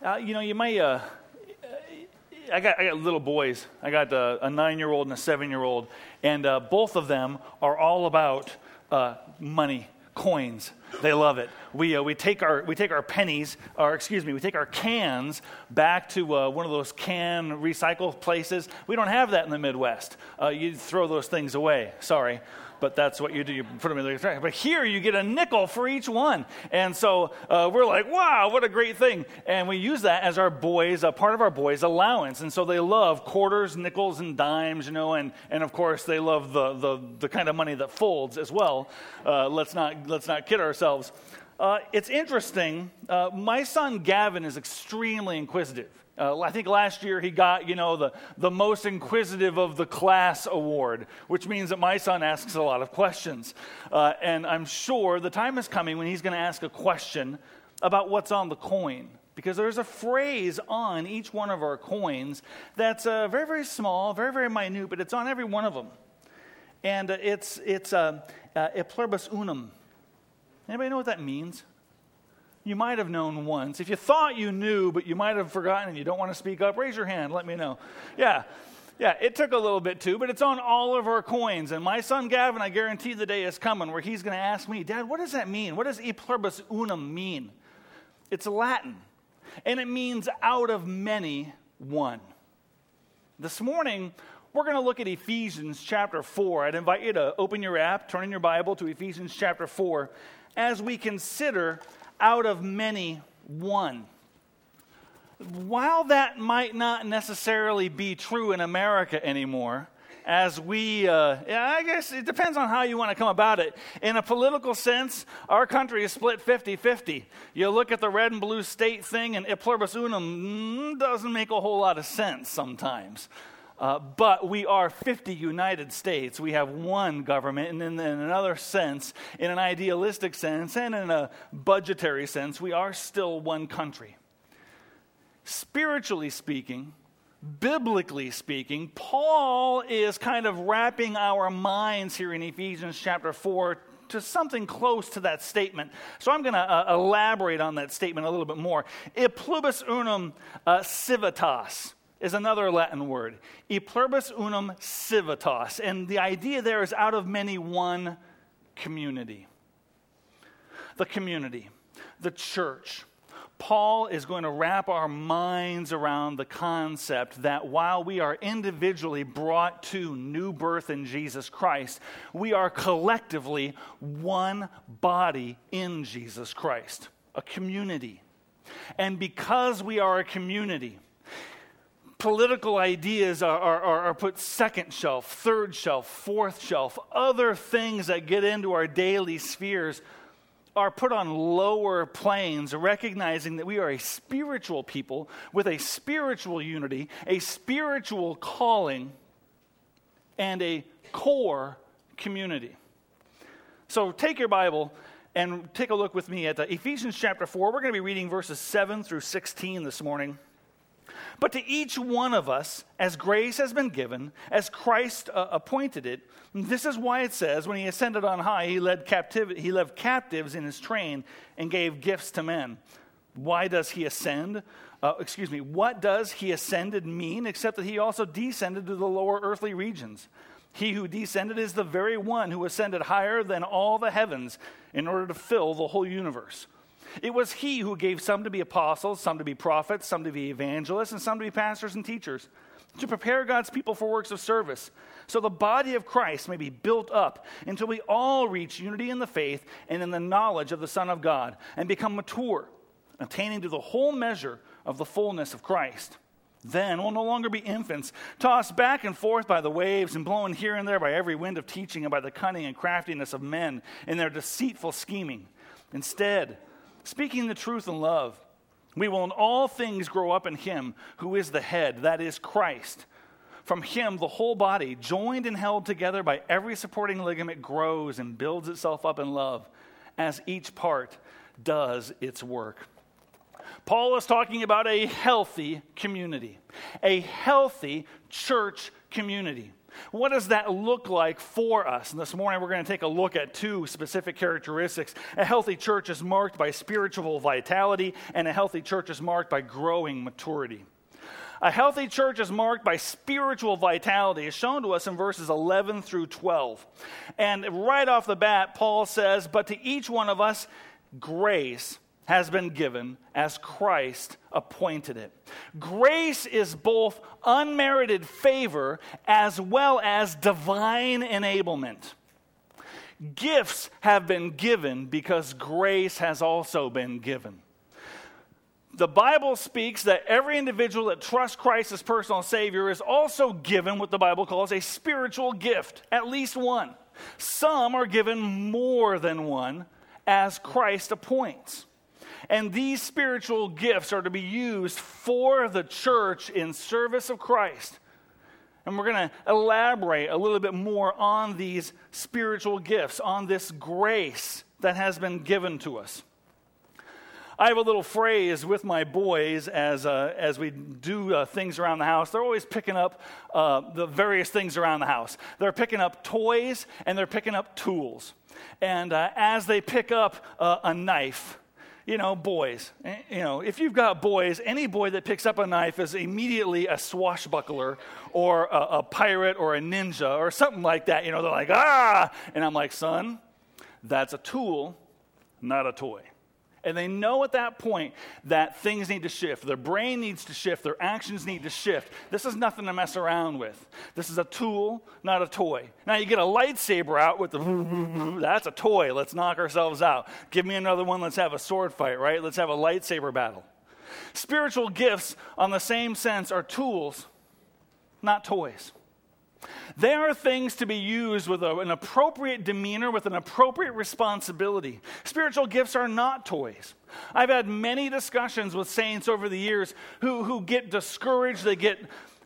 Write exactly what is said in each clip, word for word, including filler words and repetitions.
Uh, you know, you may, uh, I got I got little boys. I got uh, a nine-year-old and a seven-year-old, and uh, both of them are all about uh, money, coins. They love it. We uh, we take our we take our pennies, or excuse me, we take our cans back to uh, one of those can recycle places. We don't have that in the Midwest. Uh, you throw those things away. Sorry. But that's what you do. You put them in the trash. But here you get a nickel for each one. And so uh, we're like, wow, what a great thing. And we use that as our boys, a part of our boys' allowance. And so they love quarters, nickels, and dimes, you know, and, and of course they love the, the, the kind of money that folds as well. Uh, let's not let's not kid ourselves. Uh, it's interesting. Uh, my son Gavin is extremely inquisitive. Uh, I think last year he got, you know, the, the most inquisitive of the class award, which means that my son asks a lot of questions. Uh, and I'm sure the time is coming when he's going to ask a question about what's on the coin. Because there's a phrase on each one of our coins that's uh, very, very small, very, very minute, but it's on every one of them. And uh, it's, it's uh, uh, e pluribus unum. Anybody know what that means? You might have known once. If you thought you knew, but you might have forgotten and you don't want to speak up, raise your hand. Let me know. Yeah, yeah, it took a little bit too, but it's on all of our coins. And my son Gavin, I guarantee the day is coming where he's going to ask me, Dad, what does that mean? What does e pluribus unum mean? It's Latin, and it means out of many, one. This morning, we're going to look at Ephesians chapter four. I'd invite you to open your app, turn in your Bible to Ephesians chapter four, as we consider out of many, one. While that might not necessarily be true in America anymore, as we, uh, yeah, I guess it depends on how you want to come about it. In a political sense, our country is split fifty-fifty. You look at the red and blue state thing, and e pluribus unum doesn't make a whole lot of sense sometimes. Uh, but we are fifty United States. We have one government, and in, in another sense, in an idealistic sense, and in a budgetary sense, we are still one country. Spiritually speaking, biblically speaking, Paul is kind of wrapping our minds here in Ephesians chapter four to something close to that statement. So I'm going to uh, elaborate on that statement a little bit more. E pluribus unum uh, civitas is another Latin word. E pluribus unum civitas. And the idea there is out of many, one community. The community, the church. Paul is going to wrap our minds around the concept that while we are individually brought to new birth in Jesus Christ, we are collectively one body in Jesus Christ, a community. And because we are a community, political ideas are, are, are put second shelf, third shelf, fourth shelf. Other things that get into our daily spheres are put on lower planes, recognizing that we are a spiritual people with a spiritual unity, a spiritual calling, and a core community. So take your Bible and take a look with me at Ephesians chapter four. We're going to be reading verses seven through sixteen this morning. But to each one of us, as grace has been given, as Christ uh, appointed it, this is why it says, when he ascended on high, he led captivity, he led captives in his train and gave gifts to men. Why does he ascend? Uh, excuse me, what does he ascended mean, except that he also descended to the lower earthly regions? He who descended is the very one who ascended higher than all the heavens in order to fill the whole universe. It was he who gave some to be apostles, some to be prophets, some to be evangelists, and some to be pastors and teachers, to prepare God's people for works of service, so the body of Christ may be built up until we all reach unity in the faith and in the knowledge of the Son of God, and become mature, attaining to the whole measure of the fullness of Christ. Then we'll no longer be infants, tossed back and forth by the waves and blown here and there by every wind of teaching and by the cunning and craftiness of men in their deceitful scheming. Instead, speaking the truth in love, we will in all things grow up in him who is the head, that is Christ. From him, the whole body, joined and held together by every supporting ligament, grows and builds itself up in love as each part does its work. Paul is talking about a healthy community, a healthy church community. What does that look like for us? And this morning we're going to take a look at two specific characteristics. A healthy church is marked by spiritual vitality, and a healthy church is marked by growing maturity. A healthy church is marked by spiritual vitality, as shown to us in verses eleven through twelve. And right off the bat, Paul says, "But to each one of us, grace has been given as Christ appointed it." Grace is both unmerited favor as well as divine enablement. Gifts have been given because grace has also been given. The Bible speaks that every individual that trusts Christ as personal Savior is also given what the Bible calls a spiritual gift, at least one. Some are given more than one as Christ appoints. And these spiritual gifts are to be used for the church in service of Christ. And we're going to elaborate a little bit more on these spiritual gifts, on this grace that has been given to us. I have a little phrase with my boys as uh, as we do uh, things around the house. They're always picking up uh, the various things around the house. They're picking up toys and they're picking up tools. And uh, as they pick up uh, a knife, you know, boys, you know, if you've got boys, any boy that picks up a knife is immediately a swashbuckler or a, a pirate or a ninja or something like that. You know, they're like, ah! And I'm like, son, that's a tool, not a toy. And they know at that point that things need to shift. Their brain needs to shift. Their actions need to shift. This is nothing to mess around with. This is a tool, not a toy. Now you get a lightsaber out with the, that's a toy. Let's knock ourselves out. Give me another one. Let's have a sword fight, right? Let's have a lightsaber battle. Spiritual gifts, on the same sense, are tools, not toys. They are things to be used with a, an appropriate demeanor, with an appropriate responsibility. Spiritual gifts are not toys. I've had many discussions with saints over the years who, who get discouraged, they get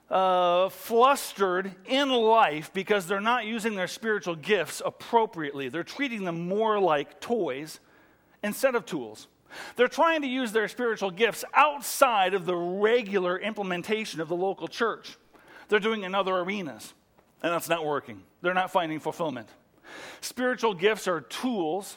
uh, flustered in life because they're not using their spiritual gifts appropriately. They're treating them more like toys instead of tools. They're trying to use their spiritual gifts outside of the regular implementation of the local church. They're doing it in other arenas. And that's not working. They're not finding fulfillment. Spiritual gifts are tools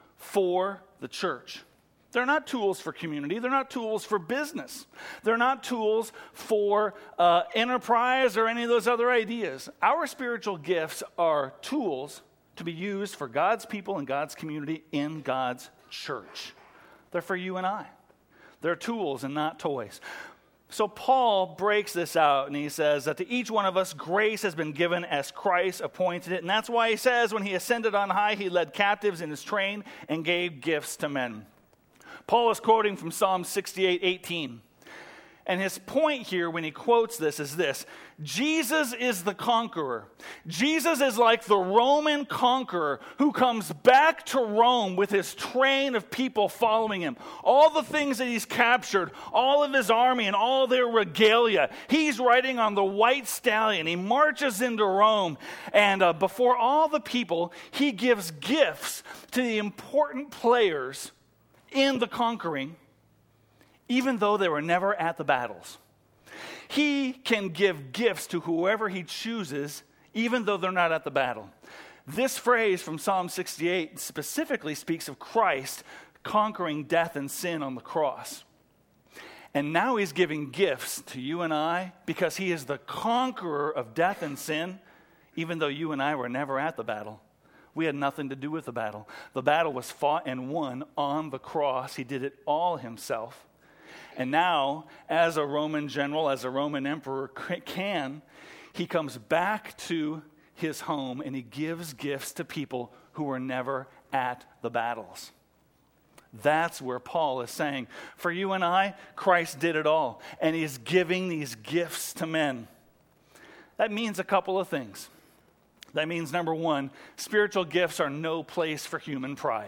for the church. They're not tools for community. They're not tools for business. They're not tools for uh, enterprise or any of those other ideas. Our spiritual gifts are tools to be used for God's people and God's community in God's church. They're for you and I. They're tools and not toys. So Paul breaks this out and he says that to each one of us grace has been given as Christ appointed it. And that's why he says when he ascended on high, he led captives in his train and gave gifts to men. Paul is quoting from Psalm sixty-eight eighteen. And his point here when he quotes this is this: Jesus is the conqueror. Jesus is like the Roman conqueror who comes back to Rome with his train of people following him. All the things that he's captured, all of his army and all their regalia. He's riding on the white stallion. He marches into Rome. And uh, before all the people, he gives gifts to the important players in the conquering, even though they were never at the battles. He can give gifts to whoever he chooses, even though they're not at the battle. This phrase from Psalm sixty-eight specifically speaks of Christ conquering death and sin on the cross. And now he's giving gifts to you and I because he is the conqueror of death and sin, even though you and I were never at the battle. We had nothing to do with the battle. The battle was fought and won on the cross. He did it all himself. And now, as a Roman general, as a Roman emperor can, he comes back to his home and he gives gifts to people who were never at the battles. That's where Paul is saying, for you and I, Christ did it all. And he's giving these gifts to men. That means a couple of things. That means, number one, spiritual gifts are no place for human pride.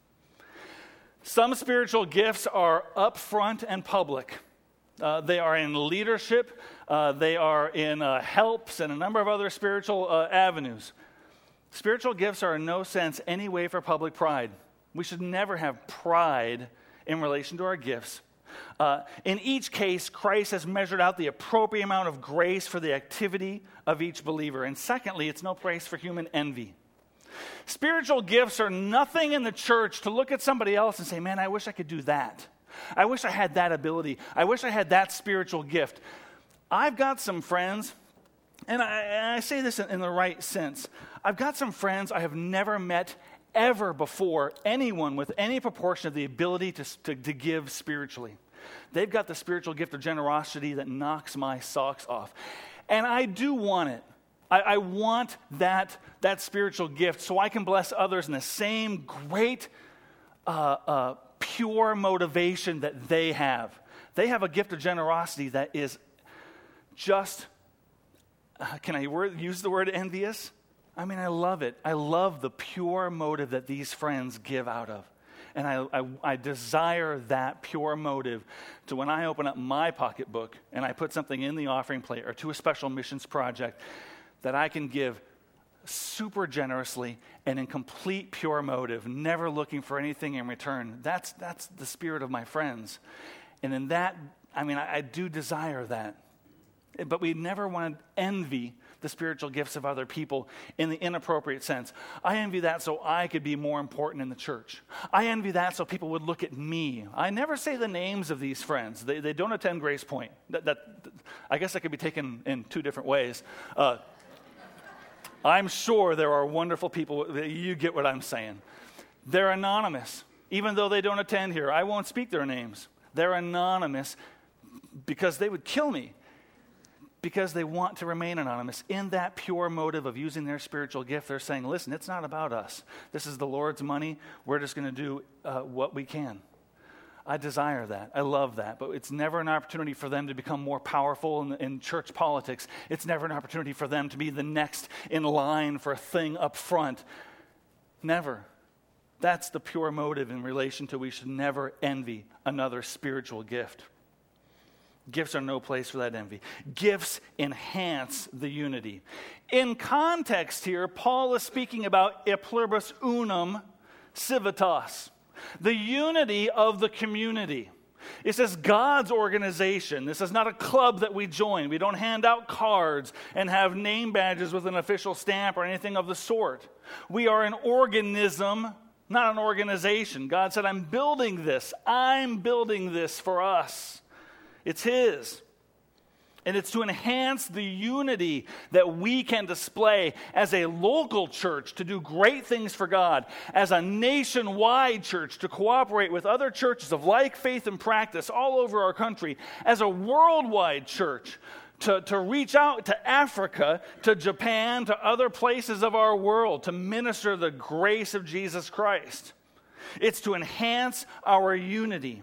Some spiritual gifts are upfront and public. Uh, they are in leadership. Uh, they are in uh, helps and a number of other spiritual uh, avenues. Spiritual gifts are in no sense any way for public pride. We should never have pride in relation to our gifts Uh, in each case, Christ has measured out the appropriate amount of grace for the activity of each believer. And secondly, it's no place for human envy. Spiritual gifts are nothing in the church to look at somebody else and say, man, I wish I could do that. I wish I had that ability. I wish I had that spiritual gift. I've got some friends, and I, and I say this in, in the right sense. I've got some friends I have never met ever before anyone with any proportion of the ability to, to, to give spiritually. They've got the spiritual gift of generosity that knocks my socks off. And I do want it. I, I want that, that spiritual gift so I can bless others in the same great, uh, uh, pure motivation that they have. They have a gift of generosity that is just, uh, can I word, use the word envious? I mean, I love it. I love the pure motive that these friends give out of. And I, I, I desire that pure motive to when I open up my pocketbook and I put something in the offering plate or to a special missions project, that I can give super generously and in complete pure motive, never looking for anything in return. That's, that's the spirit of my friends. And in that, I mean, I, I do desire that. But we never want to envy the spiritual gifts of other people in the inappropriate sense. I envy that so I could be more important in the church. I envy that so people would look at me. I never say the names of these friends. They, they don't attend Grace Point. That, that, I guess that could be taken in two different ways. Uh, I'm sure there are wonderful people. You get what I'm saying. They're anonymous, even though they don't attend here. I won't speak their names. They're anonymous because they would kill me, because they want to remain anonymous. In that pure motive of using their spiritual gift, they're saying, listen, it's not about us. This is the Lord's money. We're just going to do uh, what we can. I desire that. I love that. But it's never an opportunity for them to become more powerful in, in church politics. It's never an opportunity for them to be the next in line for a thing up front. Never. That's the pure motive in relation to we should never envy another spiritual gift. Gifts are no place for that envy. Gifts enhance the unity. In context here, Paul is speaking about e pluribus unum civitas, the unity of the community. It says God's organization. This is not a club that we join. We don't hand out cards and have name badges with an official stamp or anything of the sort. We are an organism, not an organization. God said, I'm building this. I'm building this for us. It's His. And it's to enhance the unity that we can display as a local church to do great things for God, as a nationwide church to cooperate with other churches of like faith and practice all over our country, as a worldwide church to, to reach out to Africa, to Japan, to other places of our world, to minister the grace of Jesus Christ. It's to enhance our unity.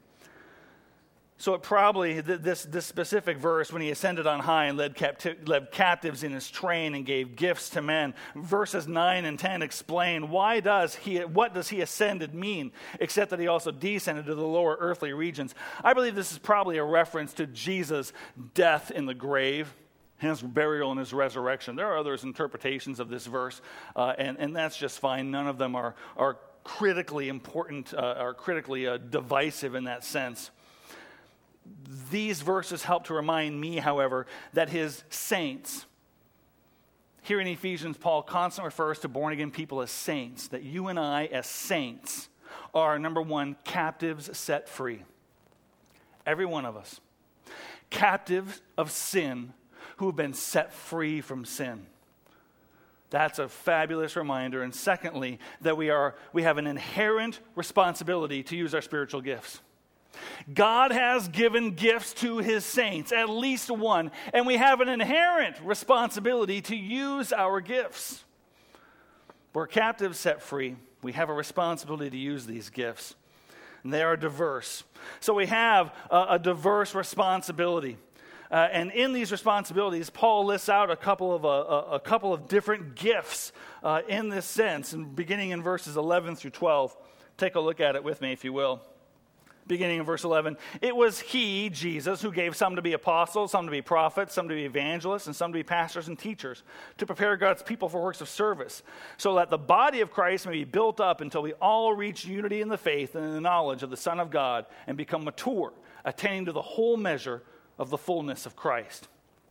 So it probably, this, this specific verse, when he ascended on high and led, capti- led captives in his train and gave gifts to men, verses nine and ten explain why does he, what does he ascended mean, except that he also descended to the lower earthly regions. I believe this is probably a reference to Jesus' death in the grave, his burial and his resurrection. There are other interpretations of this verse, uh, and, and that's just fine. None of them are, are critically important, uh, are critically uh, divisive in that sense. These verses help to remind me, however, that his saints, here in Ephesians, Paul constantly refers to born-again people as saints, that you and I as saints are, number one, captives set free. Every one of us. Captives of sin who have been set free from sin. That's a fabulous reminder. And secondly, that we are we have an inherent responsibility to use our spiritual gifts. God has given gifts to his saints, at least one, and we have an inherent responsibility to use our gifts. We're captives set free. We have a responsibility to use these gifts, and they are diverse. So we have a, a diverse responsibility. Uh, and in these responsibilities, Paul lists out a couple of, uh, a, a couple of different gifts uh, in this sense, and beginning in verses eleven through twelve. Take a look at it with me, if you will. beginning in verse eleven. It was he, Jesus, who gave some to be apostles, some to be prophets, some to be evangelists, and some to be pastors and teachers, to prepare God's people for works of service, so that the body of Christ may be built up until we all reach unity in the faith and in the knowledge of the Son of God and become mature, attaining to the whole measure of the fullness of Christ.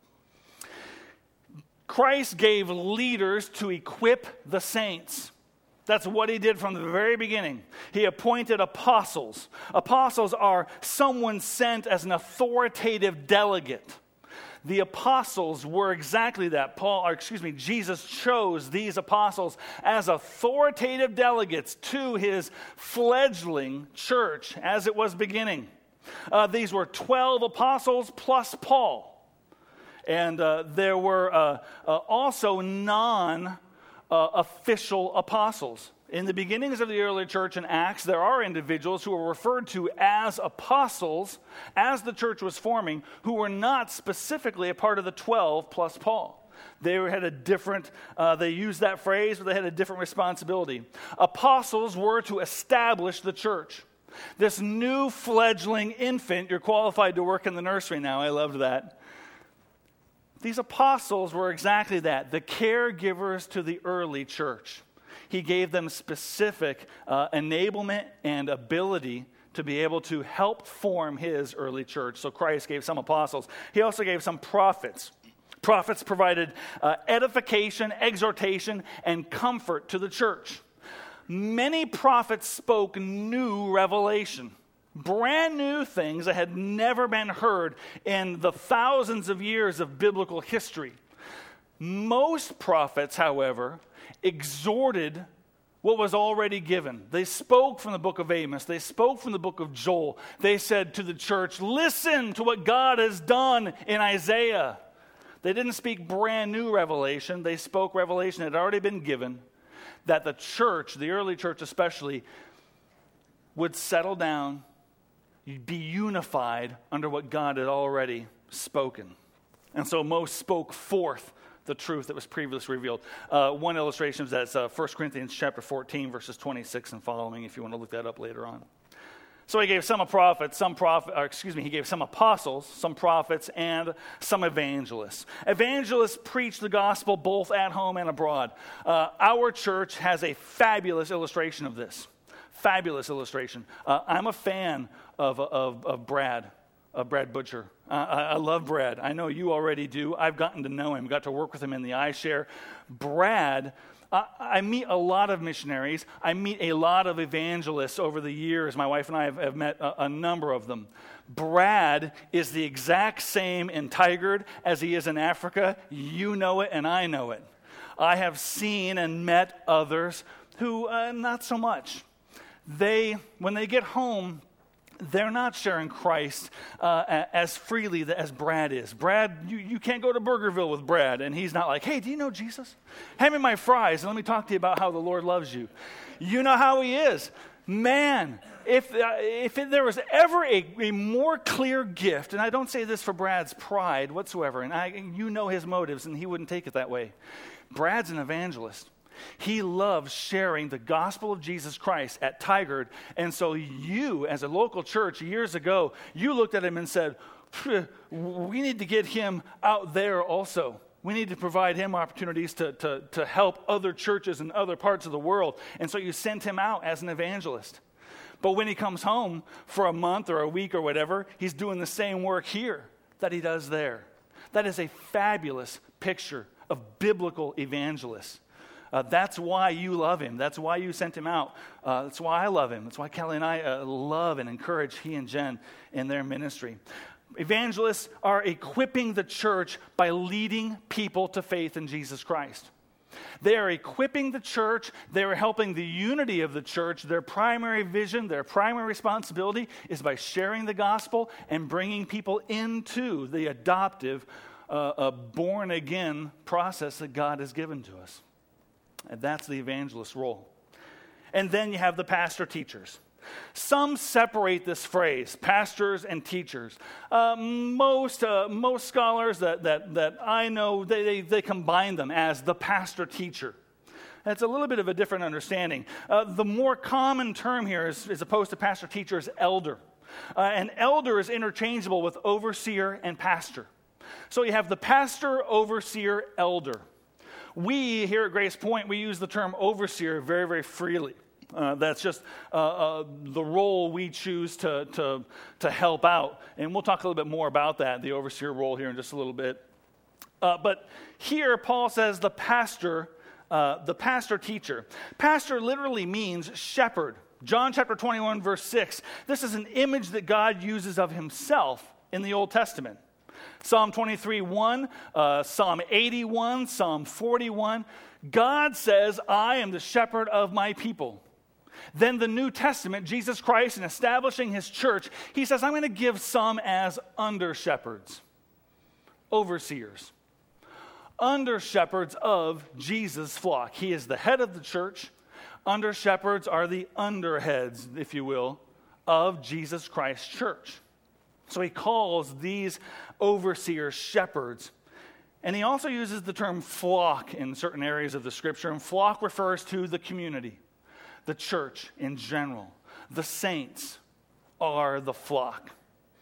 Christ gave leaders to equip the saints. That's what he did from the very beginning. He appointed apostles. Apostles are someone sent as an authoritative delegate. The apostles were exactly that. Paul, or excuse me, Jesus chose these apostles as authoritative delegates to his fledgling church as it was beginning. Uh, these were twelve apostles plus Paul. And uh, there were uh, uh, also non Uh, official apostles. In the beginnings of the early church in Acts, there are individuals who were referred to as apostles as the church was forming, who were not specifically a part of the twelve plus Paul. They had a different, uh, they used that phrase, but they had a different responsibility. Apostles were to establish the church. This new fledgling infant, you're qualified to work in the nursery now, I loved that. These apostles were exactly that, the caregivers to the early church. He gave them specific uh, enablement and ability to be able to help form his early church. So Christ gave some apostles. He also gave some prophets. Prophets provided uh, edification, exhortation, and comfort to the church. Many prophets spoke new revelation. Brand new things that had never been heard in the thousands of years of biblical history. Most prophets, however, exhorted what was already given. They spoke from the book of Amos. They spoke from the book of Joel. They said to the church, listen to what God has done in Isaiah. They didn't speak brand new revelation. They spoke revelation that had already been given, that the church, the early church especially, would settle down, be unified under what God had already spoken. And so most spoke forth the truth that was previously revealed. Uh, one illustration is that's uh, First Corinthians chapter fourteen, verses twenty-six and following, if you want to look that up later on. So he gave some a prophets, some prophet, or excuse me, he gave some apostles, some prophets, and some evangelists. Evangelists preach the gospel both at home and abroad. Uh, our church has a fabulous illustration of this. Fabulous illustration. Uh, I'm a fan of, of, of Brad, of Brad Butcher. Uh, I, I love Brad. I know you already do. I've gotten to know him, got to work with him in the iShare. Brad, uh, I meet a lot of missionaries. I meet a lot of evangelists over the years. My wife and I have, have met a, a number of them. Brad is the exact same in Tigard as he is in Africa. You know it and I know it. I have seen and met others who uh, not so much. They, when they get home, they're not sharing Christ uh, as freely as Brad is. Brad, you, you can't go to Burgerville with Brad, and he's not like, hey, do you know Jesus? Hand me my fries, and let me talk to you about how the Lord loves you. You know how he is. Man, if uh, if it, there was ever a, a more clear gift, and I don't say this for Brad's pride whatsoever, and I, you know his motives, and he wouldn't take it that way. Brad's an evangelist. He loves sharing the gospel of Jesus Christ at Tigard. And so you, as a local church years ago, you looked at him and said, we need to get him out there also. We need to provide him opportunities to, to, to help other churches in other parts of the world. And so you sent him out as an evangelist. But when he comes home for a month or a week or whatever, he's doing the same work here that he does there. That is a fabulous picture of biblical evangelists. Uh, that's why you love him. That's why you sent him out. Uh, that's why I love him. That's why Kelly and I uh, love and encourage he and Jen in their ministry. Evangelists are equipping the church by leading people to faith in Jesus Christ. They are equipping the church. They are helping the unity of the church. Their primary vision, their primary responsibility is by sharing the gospel and bringing people into the adoptive, uh, uh, born-again process that God has given to us. And that's the evangelist role. And then you have the pastor teachers. Some separate this phrase, pastors and teachers. Uh, most uh, most scholars that, that, that I know, they, they, they combine them as the pastor teacher. That's a little bit of a different understanding. Uh, the more common term here, is, as opposed to pastor teacher, is elder. Uh, an elder is interchangeable with overseer and pastor. So you have the pastor, overseer, elder. We here at Grace Point, we use the term overseer very, very freely. Uh, that's just uh, uh, the role we choose to, to, to help out. And we'll talk a little bit more about that, the overseer role here in just a little bit. Uh, but here, Paul says the pastor, uh, the pastor teacher. Pastor literally means shepherd. John chapter twenty-one, verse six. This is an image that God uses of himself in the Old Testament. Psalm twenty-three, one, uh, Psalm eighty-one, Psalm forty-one. God says, I am the shepherd of my people. Then the New Testament, Jesus Christ, in establishing his church, he says, I'm going to give some as under-shepherds, overseers, under-shepherds of Jesus' flock. He is the head of the church. Under-shepherds are the underheads, if you will, of Jesus Christ's church. So he calls these overseers shepherds. And he also uses the term flock in certain areas of the scripture. And flock refers to the community, the church in general. The saints are the flock.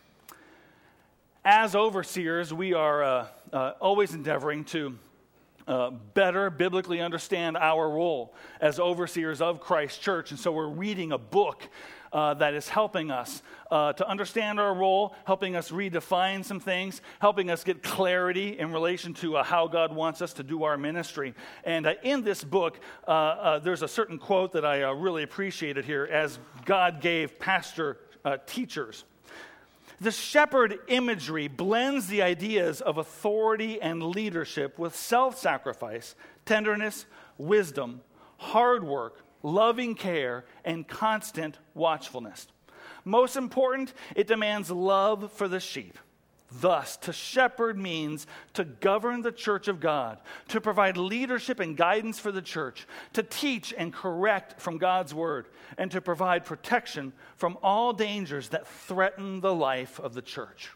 As overseers, we are uh, uh, always endeavoring to uh, better biblically understand our role as overseers of Christ's church. And so we're reading a book Uh, that is helping us uh, to understand our role, helping us redefine some things, helping us get clarity in relation to uh, how God wants us to do our ministry. And uh, in this book, uh, uh, there's a certain quote that I uh, really appreciated here as God gave pastor uh, teachers. The shepherd imagery blends the ideas of authority and leadership with self-sacrifice, tenderness, wisdom, hard work, loving care, and constant watchfulness. Most important, it demands love for the sheep. Thus, to shepherd means to govern the church of God, to provide leadership and guidance for the church, to teach and correct from God's word, and to provide protection from all dangers that threaten the life of the church.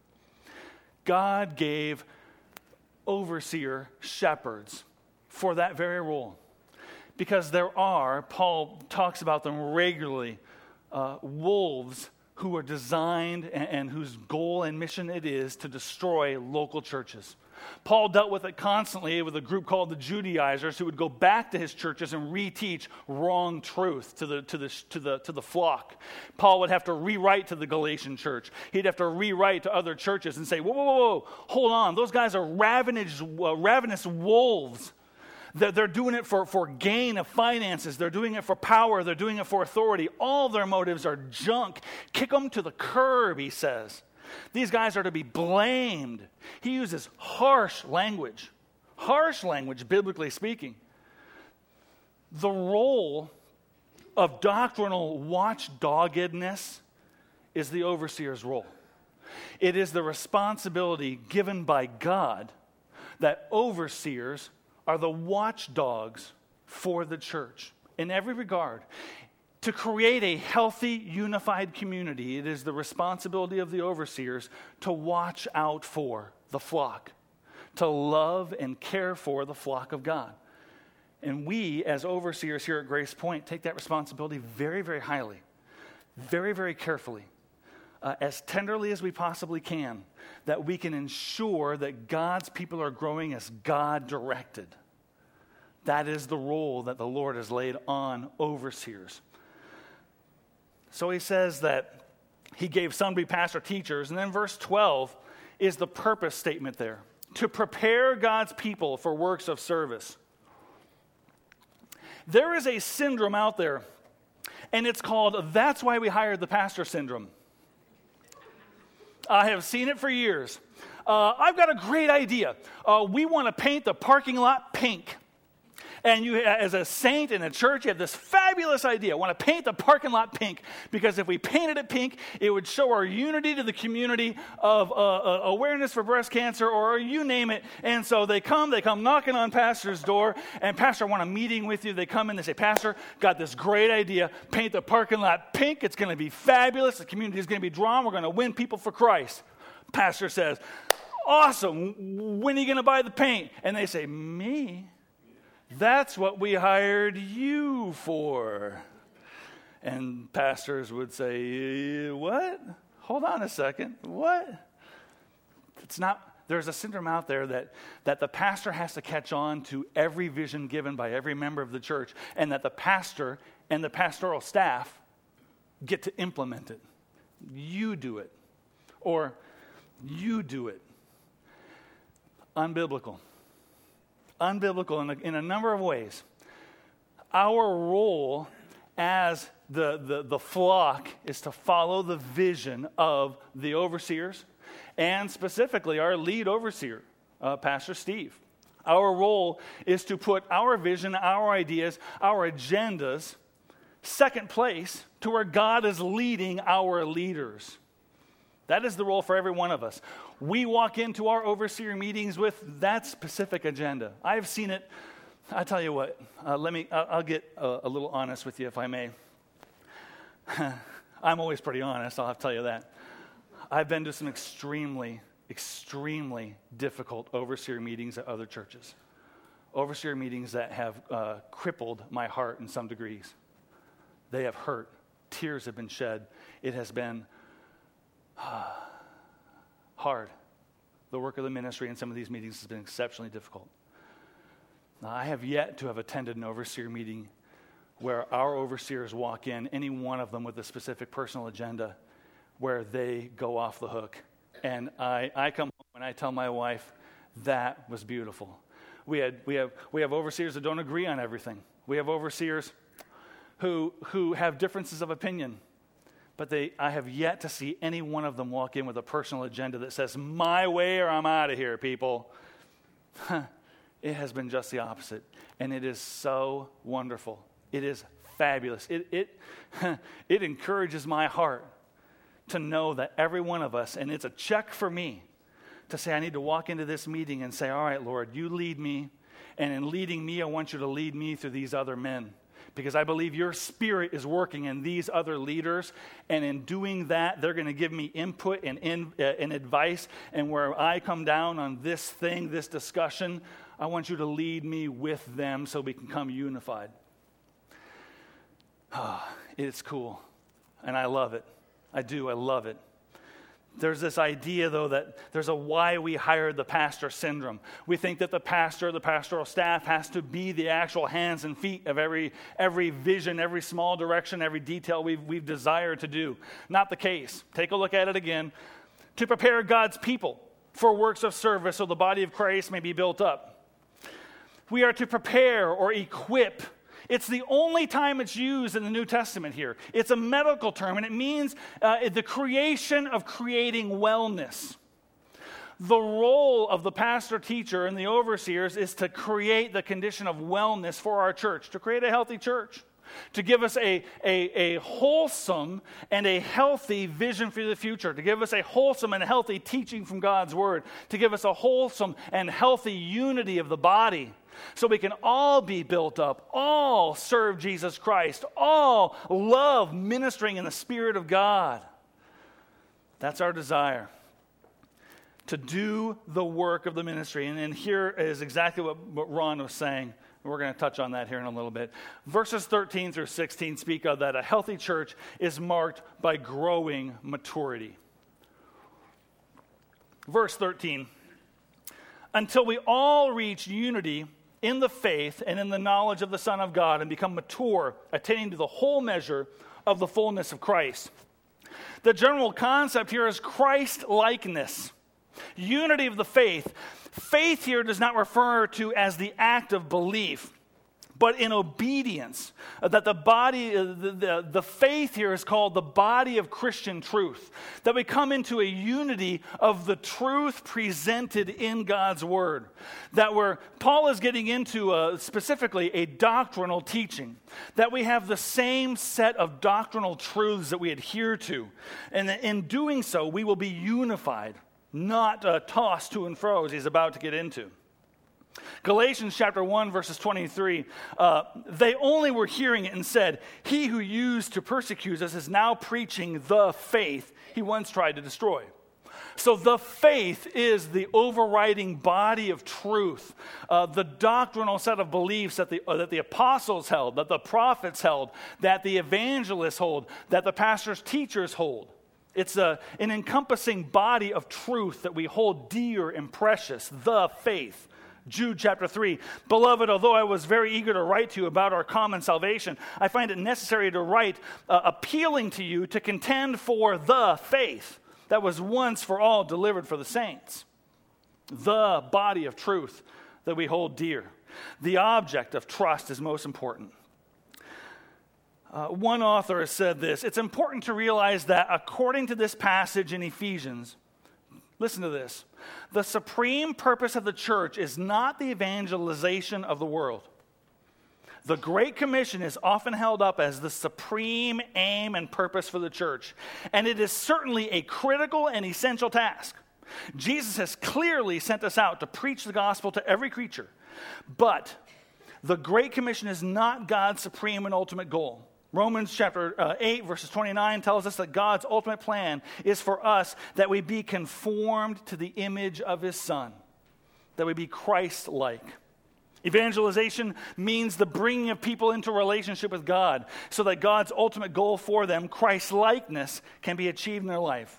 God gave overseer shepherds for that very role. Because there are, Paul talks about them regularly, uh, wolves who are designed and, and whose goal and mission it is to destroy local churches. Paul dealt with it constantly with a group called the Judaizers who would go back to his churches and reteach wrong truth to the, to the, to the, to the flock. Paul would have to rewrite to the Galatian church. He'd have to rewrite to other churches and say, whoa, whoa, whoa, whoa, hold on. Those guys are ravenous, uh, ravenous wolves. They're doing it for, for gain of finances. They're doing it for power. They're doing it for authority. All their motives are junk. Kick them to the curb, he says. These guys are to be blamed. He uses harsh language. Harsh language, biblically speaking. The role of doctrinal watchdoggedness is the overseer's role. It is the responsibility given by God that overseers are the watchdogs for the church in every regard. To create a healthy, unified community, it is the responsibility of the overseers to watch out for the flock, to love and care for the flock of God. And we, as overseers here at Grace Point, take that responsibility very, very highly, very, very carefully, uh, as tenderly as we possibly can, that we can ensure that God's people are growing as God-directed. That is the role that the Lord has laid on overseers. So he says that he gave some to be pastor teachers, and then verse twelve is the purpose statement there. To prepare God's people for works of service. There is a syndrome out there, and it's called, that's why we hired the pastor syndrome. I have seen it for years. Uh, I've got a great idea. Uh, we want to paint the parking lot pink. And you, as a saint in a church, you have this fabulous idea. I want to paint the parking lot pink because if we painted it pink, it would show our unity to the community of uh, uh, awareness for breast cancer or you name it. And so they come, they come knocking on pastor's door, and pastor, I want a meeting with you. They come in, they say, Pastor, got this great idea. Paint the parking lot pink. It's going to be fabulous. The community is going to be drawn. We're going to win people for Christ. Pastor says, awesome. When are you going to buy the paint? And they say, me? That's what we hired you for. And pastors would say, what? Hold on a second. What? It's not, there's a syndrome out there that, that the pastor has to catch on to every vision given by every member of the church, and that the pastor and the pastoral staff get to implement it. You do it. Or you do it. Unbiblical. Unbiblical in a, in a number of ways. Our role as the, the, the flock is to follow the vision of the overseers, and specifically our lead overseer, uh, Pastor Steve. Our role is to put our vision, our ideas, our agendas second place to where God is leading our leaders. That is the role for every one of us. We walk into our overseer meetings with that specific agenda. I've seen it. I tell you what, uh, let me, I'll, I'll get a, a little honest with you if I may. I'm always pretty honest, I'll have to tell you that. I've been to some extremely, extremely difficult overseer meetings at other churches. Overseer meetings that have uh, crippled my heart in some degrees. They have hurt. Tears have been shed. It has been uh, hard. The work of the ministry in some of these meetings has been exceptionally difficult. Now, I have yet to have attended an overseer meeting where our overseers walk in, any one of them with a specific personal agenda, where they go off the hook. And I, I come home and I tell my wife, that was beautiful. We had we have we have overseers that don't agree on everything. We have overseers who who have differences of opinion. But they I have yet to see any one of them walk in with a personal agenda that says, my way or I'm out of here, people. It has been just the opposite. And it is so wonderful. It is fabulous. It it it encourages my heart to know that every one of us, and it's a check for me to say I need to walk into this meeting and say, all right, Lord, you lead me, and in leading me, I want you to lead me through these other men, because I believe your Spirit is working in these other leaders, and in doing that, they're going to give me input and, in, uh, and advice, and where I come down on this thing, this discussion, I want you to lead me with them so we can come unified. Oh, it's cool, and I love it. I do, I love it. There's this idea, though, that there's a why we hired the pastor syndrome. We think that the pastor, the pastoral staff, has to be the actual hands and feet of every every vision, every small direction, every detail we've, we've desired to do. Not the case. Take a look at it again. To prepare God's people for works of service so the body of Christ may be built up. We are to prepare or equip. It's the only time it's used in the New Testament here. It's a medical term, and it means uh, the creation of creating wellness. The role of the pastor, teacher, and the overseers is to create the condition of wellness for our church, to create a healthy church, to give us a, a, a wholesome and a healthy vision for the future, to give us a wholesome and healthy teaching from God's Word, to give us a wholesome and healthy unity of the body, so we can all be built up, all serve Jesus Christ, all love ministering in the Spirit of God. That's our desire, to do the work of the ministry. And, and here is exactly what, what Ron was saying. We're going to touch on that here in a little bit. Verses thirteen through sixteen speak of that a healthy church is marked by growing maturity. Verse thirteen, until we all reach unity in the faith and in the knowledge of the Son of God and become mature, attaining to the whole measure of the fullness of Christ. The general concept here is Christ-likeness, unity of the faith. Faith here does not refer to as the act of belief, but in obedience. That the body, the, the, the faith here is called the body of Christian truth. That we come into a unity of the truth presented in God's Word. That where Paul is getting into a, specifically a doctrinal teaching. That we have the same set of doctrinal truths that we adhere to. And in doing so, we will be unified, not uh, tossed to and fro as he's about to get into. Galatians chapter one, verses twenty-three, uh, they only were hearing it and said, he who used to persecute us is now preaching the faith he once tried to destroy. So the faith is the overriding body of truth, uh, the doctrinal set of beliefs that the, uh, that the apostles held, that the prophets held, that the evangelists hold, that the pastors' teachers hold. It's a, an encompassing body of truth that we hold dear and precious, the faith. Jude chapter three, beloved, although I was very eager to write to you about our common salvation, I find it necessary to write uh, appealing to you to contend for the faith that was once for all delivered for the saints. The body of truth that we hold dear. The object of trust is most important. Uh, one author has said this, it's important to realize that according to this passage in Ephesians, listen to this, the supreme purpose of the church is not the evangelization of the world. The Great Commission is often held up as the supreme aim and purpose for the church, and it is certainly a critical and essential task. Jesus has clearly sent us out to preach the gospel to every creature, but the Great Commission is not God's supreme and ultimate goal. Romans chapter uh, eight, verses twenty-nine tells us that God's ultimate plan is for us that we be conformed to the image of his Son, that we be Christ-like. Evangelization means the bringing of people into relationship with God so that God's ultimate goal for them, Christ-likeness, can be achieved in their life.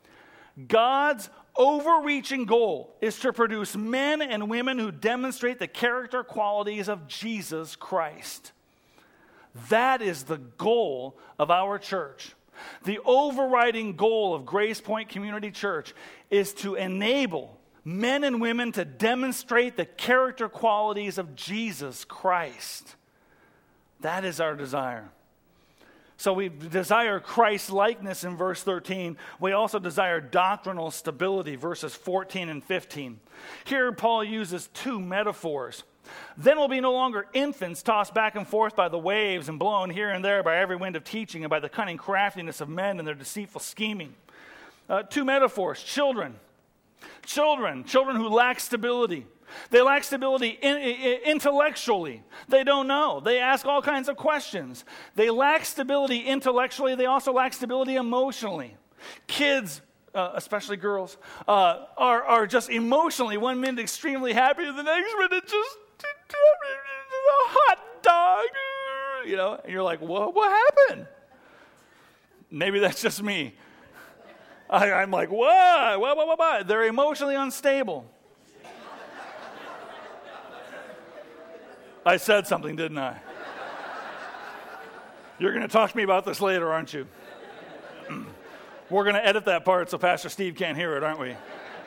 God's overreaching goal is to produce men and women who demonstrate the character qualities of Jesus Christ. That is the goal of our church. The overriding goal of Grace Point Community Church is to enable men and women to demonstrate the character qualities of Jesus Christ. That is our desire. So we desire Christ-likeness in verse thirteen. We also desire doctrinal stability, verses fourteen and fifteen. Here Paul uses two metaphors. Then we'll be no longer infants tossed back and forth by the waves and blown here and there by every wind of teaching and by the cunning craftiness of men and their deceitful scheming. Uh, two metaphors, children. Children, children who lack stability. They lack stability in, in, intellectually. They don't know. They ask all kinds of questions. They lack stability intellectually. They also lack stability emotionally. Kids, uh, especially girls, uh, are, are just emotionally, one minute extremely happy, and the next minute just a hot dog, you know, and you're like, what, what happened? Maybe that's just me. I, I'm like, what? What, what, what, what? They're emotionally unstable. I said something, didn't I? You're going to talk to me about this later, aren't you? We're going to edit that part so Pastor Steve can't hear it, aren't we?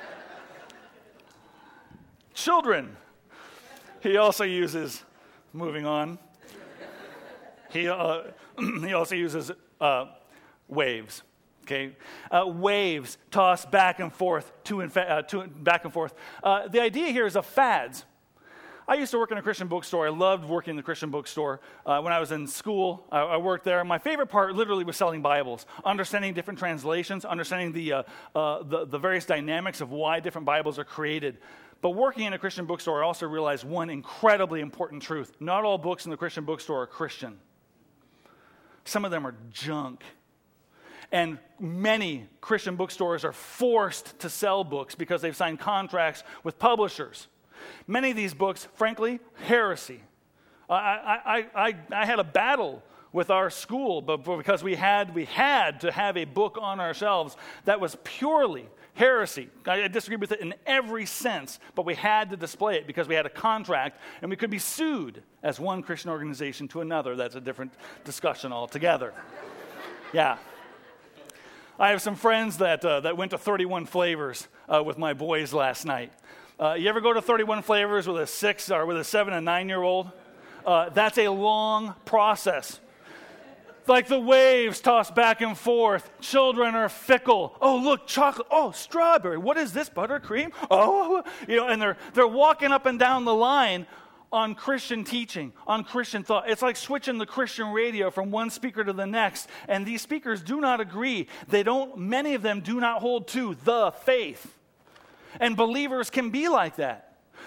Children. He also uses, moving on, he, uh, he also uses uh, waves. Okay, uh, waves tossed back and forth, to and, fa- uh, to, back and forth. Uh, the idea here is of fads. I used to work in a Christian bookstore. I loved working in the Christian bookstore. Uh, when I was in school, I, I worked there. My favorite part literally was selling Bibles, understanding different translations, understanding the, uh, uh, the, the various dynamics of why different Bibles are created. But working in a Christian bookstore, I also realized one incredibly important truth. Not all books in the Christian bookstore are Christian. Some of them are junk. And many Christian bookstores are forced to sell books because they've signed contracts with publishers. Many of these books, frankly, heresy. I, I, I, I had a battle with our school but because we had, we had to have a book on our shelves that was purely heresy. I disagree with it in every sense, but we had to display it because we had a contract and we could be sued as one Christian organization to another. That's a different discussion altogether. Yeah. I have some friends that uh, that went to thirty-one Flavors uh, with my boys last night. Uh, you ever go to thirty-one Flavors with a six or with a seven and nine-year-old? Uh, that's a long process. Like the waves tossed back and forth. Children are fickle. Oh, look, chocolate. Oh, strawberry. What is this, buttercream? Oh, you know, and they're they're walking up and down the line on Christian teaching, on Christian thought. It's like switching the Christian radio from one speaker to the next. And these speakers do not agree. They don't, many of them do not hold to the faith. And believers can be like that.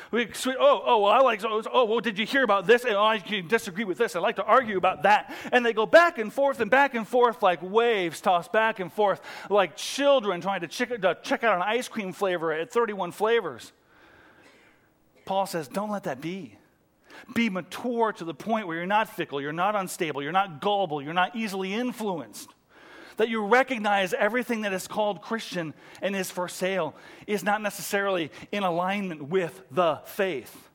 We, oh, oh, well, I like, oh, oh, well, did you hear about this? And, oh, I disagree with this. I like to argue about that. And they go back and forth and back and forth like waves tossed back and forth, like children trying to check, to check out an ice cream flavor at thirty-one flavors. Paul says, don't let that be. Be mature to the point where you're not fickle, you're not unstable, you're not gullible, you're not easily influenced. That you recognize everything that is called Christian and is for sale is not necessarily in alignment with the faith.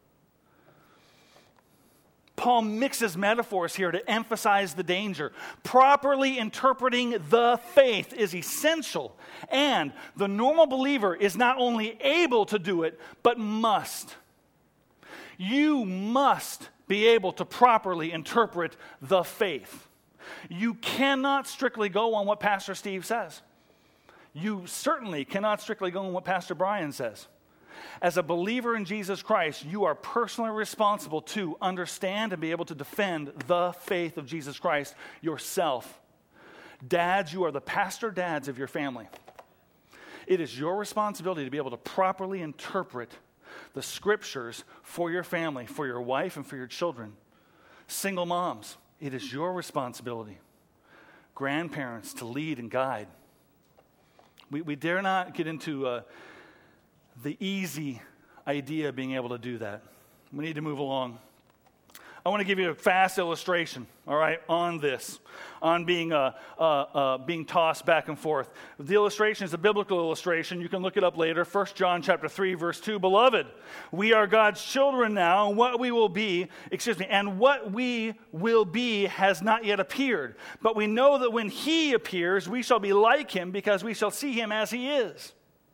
Paul mixes metaphors here to emphasize the danger. Properly interpreting the faith is essential, and the normal believer is not only able to do it, but must. You must be able to properly interpret the faith. You cannot strictly go on what Pastor Steve says. You certainly cannot strictly go on what Pastor Brian says. As a believer in Jesus Christ, you are personally responsible to understand and be able to defend the faith of Jesus Christ yourself. Dads, you are the pastor dads of your family. It is your responsibility to be able to properly interpret the scriptures for your family, for your wife, and for your children. Single moms, it is your responsibility. Grandparents, to lead and guide. We, we dare not get into uh, the easy idea of being able to do that. We need to move along. I want to give you a fast illustration, all right, on this, on being uh, uh, uh, being tossed back and forth. The illustration is a biblical illustration. You can look it up later. First John chapter three, verse two. Beloved, we are God's children now, and what we will be, excuse me, and what we will be has not yet appeared. But we know that when he appears, we shall be like him, because we shall see him as he is.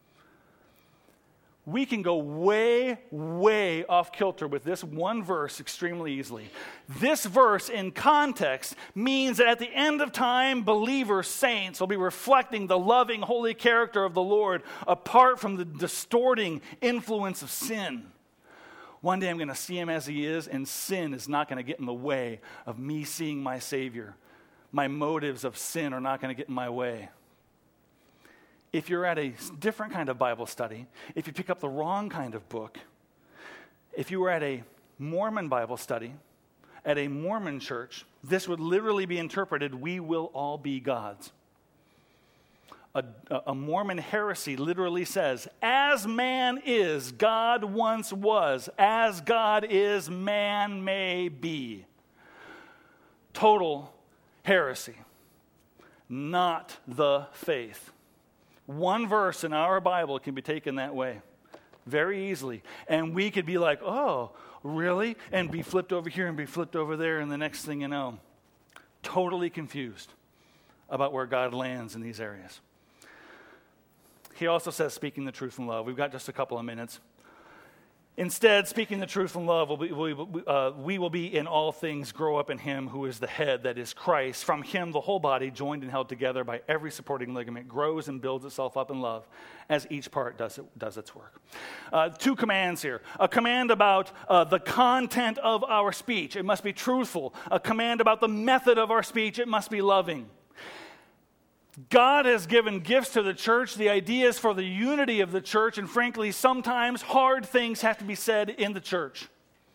We can go way, way off kilter with this one verse extremely easily. This verse in context means that at the end of time, believers, saints, will be reflecting the loving, holy character of the Lord apart from the distorting influence of sin. One day I'm going to see him as he is, and sin is not going to get in the way of me seeing my Savior. My motives of sin are not going to get in my way. If you're at a different kind of Bible study, if you pick up the wrong kind of book, if you were at a Mormon Bible study, at a Mormon church, this would literally be interpreted, we will all be gods. A, a Mormon heresy literally says, as man is, God once was. As God is, man may be. Total heresy. Not the faith. One verse in our Bible can be taken that way very easily. And we could be like, oh, really? And be flipped over here and be flipped over there. And the next thing you know, totally confused about where God lands in these areas. He also says, speaking the truth in love. We've got just a couple of minutes. Instead, speaking the truth in love, we, we, uh, we will be in all things grow up in him who is the head, that is Christ. From him, the whole body, joined and held together by every supporting ligament, grows and builds itself up in love as each part does, it, does its work. Uh, two commands here. A command about uh, the content of our speech. It must be truthful. A command about the method of our speech. It must be loving. God has given gifts to the church. The idea is for the unity of the church, and frankly, sometimes hard things have to be said in the church.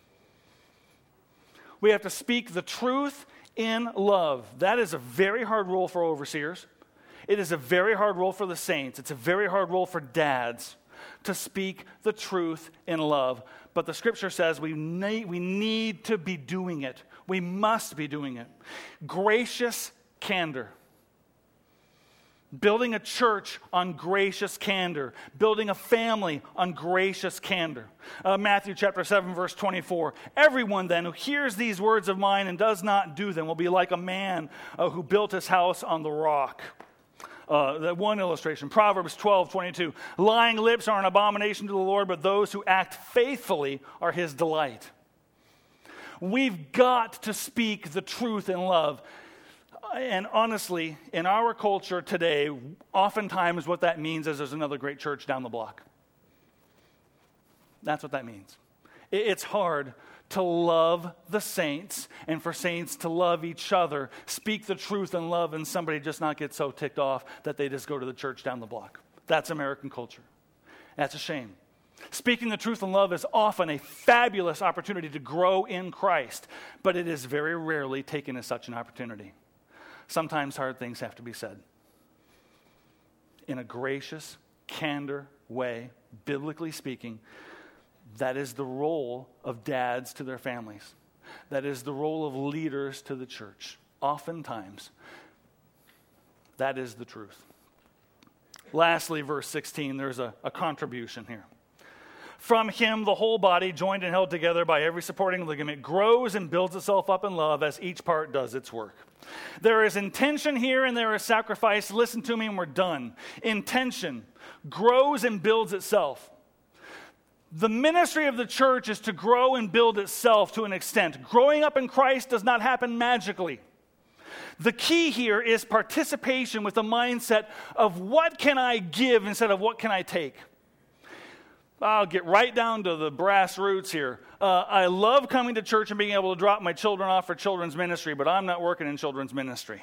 We have to speak the truth in love. That is a very hard role for overseers. It is a very hard role for the saints. It's a very hard role for dads to speak the truth in love. But the scripture says we need, we need to be doing it. We must be doing it. Gracious candor. Building a church on gracious candor. Building a family on gracious candor. Uh, Matthew chapter seven, verse twenty-four. Everyone then who hears these words of mine and does not do them will be like a man uh, who built his house on the rock. Uh, that one illustration. Proverbs twelve, twenty-two. Lying lips are an abomination to the Lord, but those who act faithfully are his delight. We've got to speak the truth in love. And honestly, in our culture today, oftentimes what that means is there's another great church down the block. That's what that means. It's hard to love the saints and for saints to love each other, speak the truth in love, and somebody just not get so ticked off that they just go to the church down the block. That's American culture. That's a shame. Speaking the truth in love is often a fabulous opportunity to grow in Christ, but it is very rarely taken as such an opportunity. Sometimes hard things have to be said in a gracious, candor way, biblically speaking. That is the role of dads to their families. That is the role of leaders to the church. Oftentimes, that is the truth. Lastly, verse sixteen, there's a, a contribution here. From him, the whole body, joined and held together by every supporting ligament, grows and builds itself up in love as each part does its work. There is intention here and there is sacrifice. Listen to me and we're done. Intention grows and builds itself. The ministry of the church is to grow and build itself to an extent. Growing up in Christ does not happen magically. The key here is participation with the mindset of what can I give instead of what can I take. I'll get right down to the brass roots here. Uh, I love coming to church and being able to drop my children off for children's ministry, but I'm not working in children's ministry.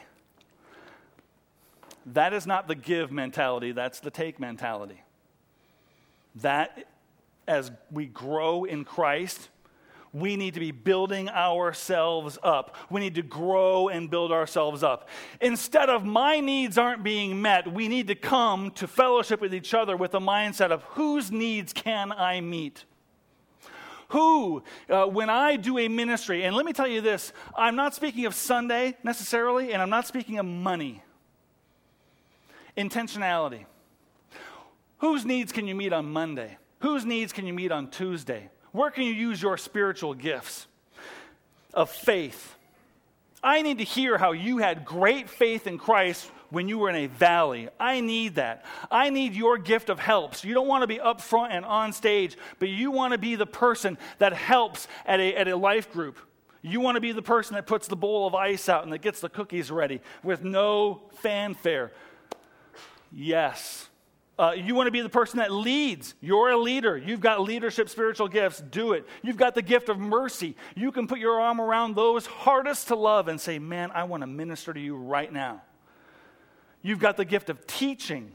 That is not the give mentality. That's the take mentality. That, as we grow in Christ, we need to be building ourselves up. We need to grow and build ourselves up. Instead of my needs aren't being met, we need to come to fellowship with each other with the mindset of whose needs can I meet? Who, uh, when I do a ministry, and let me tell you this, I'm not speaking of Sunday necessarily, and I'm not speaking of money. Intentionality. Whose needs can you meet on Monday? Whose needs can you meet on Tuesday? Where can you use your spiritual gifts of faith? I need to hear how you had great faith in Christ when you were in a valley. I need that. I need your gift of helps. You don't want to be up front and on stage, but you want to be the person that helps at a, at a life group. You want to be the person that puts the bowl of ice out and that gets the cookies ready with no fanfare. Yes. Uh, you want to be the person that leads. You're a leader. You've got leadership spiritual gifts. Do it. You've got the gift of mercy. You can put your arm around those hardest to love and say, man, I want to minister to you right now. You've got the gift of teaching.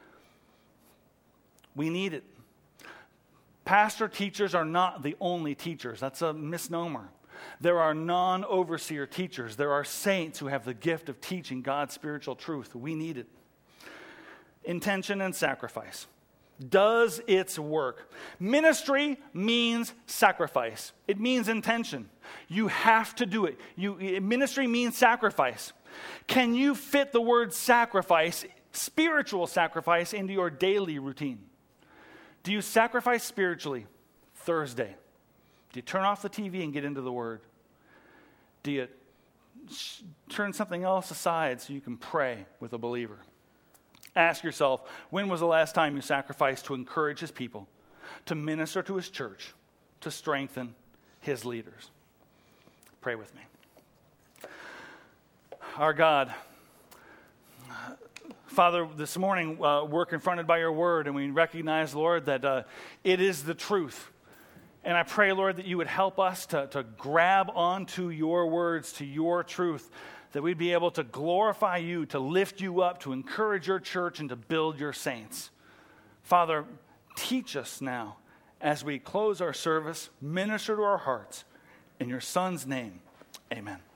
We need it. Pastor teachers are not the only teachers. That's a misnomer. There are non-overseer teachers. There are saints who have the gift of teaching God's spiritual truth. We need it. Intention and sacrifice. Does its work. Ministry means sacrifice. It means intention. You have to do it. You, ministry means sacrifice. Can you fit the word sacrifice, spiritual sacrifice, into your daily routine? Do you sacrifice spiritually Thursday? Do you turn off the T V and get into the Word? Do you sh- turn something else aside so you can pray with a believer? Ask yourself, when was the last time you sacrificed to encourage his people, to minister to his church, to strengthen his leaders? Pray with me. Our God, Father, this morning uh, we're confronted by your word, and we recognize, Lord, that uh, it is the truth. And I pray, Lord, that you would help us to, to grab onto your words, to your truth, that we'd be able to glorify you, to lift you up, to encourage your church, and to build your saints. Father, teach us now as we close our service, minister to our hearts. In your Son's name, amen.